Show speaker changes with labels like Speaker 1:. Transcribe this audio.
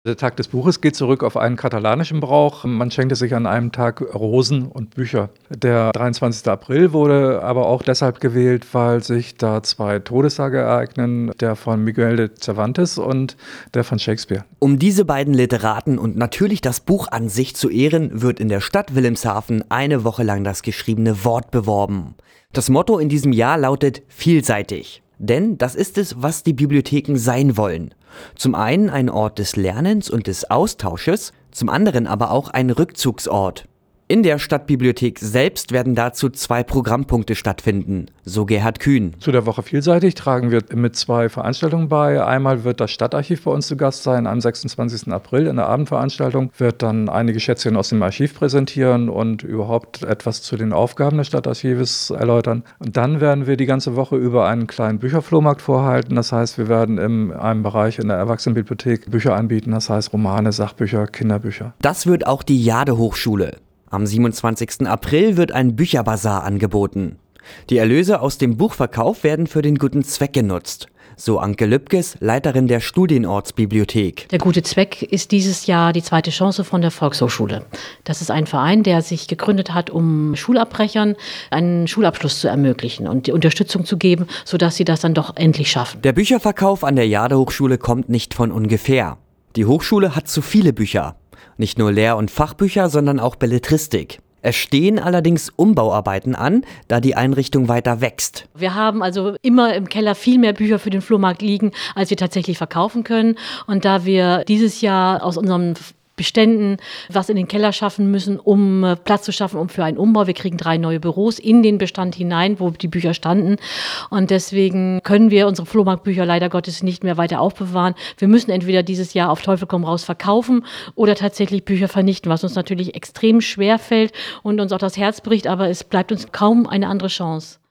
Speaker 1: Der Tag des Buches geht zurück auf einen katalanischen Brauch. Man schenkte sich an einem Tag Rosen und Bücher. Der 23. April wurde aber auch deshalb gewählt, weil sich da 2 Todestage ereignen, der von Miguel de Cervantes und der von Shakespeare.
Speaker 2: Um diese beiden Literaten und natürlich das Buch an sich zu ehren, wird in der Stadt Wilhelmshaven eine Woche lang das geschriebene Wort beworben. Das Motto in diesem Jahr lautet vielseitig. Denn das ist es, was die Bibliotheken sein wollen. Zum einen ein Ort des Lernens und des Austausches, zum anderen aber auch ein Rückzugsort. In der Stadtbibliothek selbst werden dazu 2 Programmpunkte stattfinden, so Gerhard Kühn.
Speaker 1: Zu der Woche vielseitig tragen wir mit 2 Veranstaltungen bei. Einmal wird das Stadtarchiv bei uns zu Gast sein. Am 26. April in der Abendveranstaltung wird dann einige Schätzchen aus dem Archiv präsentieren und überhaupt etwas zu den Aufgaben des Stadtarchives erläutern. Und dann werden wir die ganze Woche über einen kleinen Bücherflohmarkt vorhalten. Das heißt, wir werden in einem Bereich in der Erwachsenenbibliothek Bücher anbieten. Das heißt Romane, Sachbücher, Kinderbücher.
Speaker 2: Das wird auch die Jade-Hochschule. Am 27. April wird ein Bücherbazar angeboten. Die Erlöse aus dem Buchverkauf werden für den guten Zweck genutzt. So Anke Lübkes, Leiterin der Studienortsbibliothek.
Speaker 3: Der gute Zweck ist dieses Jahr die zweite Chance von der Volkshochschule. Das ist ein Verein, der sich gegründet hat, um Schulabbrechern einen Schulabschluss zu ermöglichen und die Unterstützung zu geben, sodass sie das dann doch endlich schaffen.
Speaker 2: Der Bücherverkauf an der Jade-Hochschule kommt nicht von ungefähr. Die Hochschule hat zu viele Bücher. Nicht nur Lehr- und Fachbücher, sondern auch Belletristik. Es stehen allerdings Umbauarbeiten an, da die Einrichtung weiter wächst.
Speaker 3: Wir haben also immer im Keller viel mehr Bücher für den Flohmarkt liegen, als wir tatsächlich verkaufen können. Und da wir dieses Jahr aus unseren Beständen was in den Keller schaffen müssen, um Platz zu schaffen, um für einen Umbau. Wir kriegen 3 neue Büros in den Bestand hinein, wo die Bücher standen. Und deswegen können wir unsere Flohmarktbücher leider Gottes nicht mehr weiter aufbewahren. Wir müssen entweder dieses Jahr auf Teufel komm raus verkaufen oder tatsächlich Bücher vernichten, was uns natürlich extrem schwer fällt und uns auch das Herz bricht, aber es bleibt uns kaum eine andere Chance.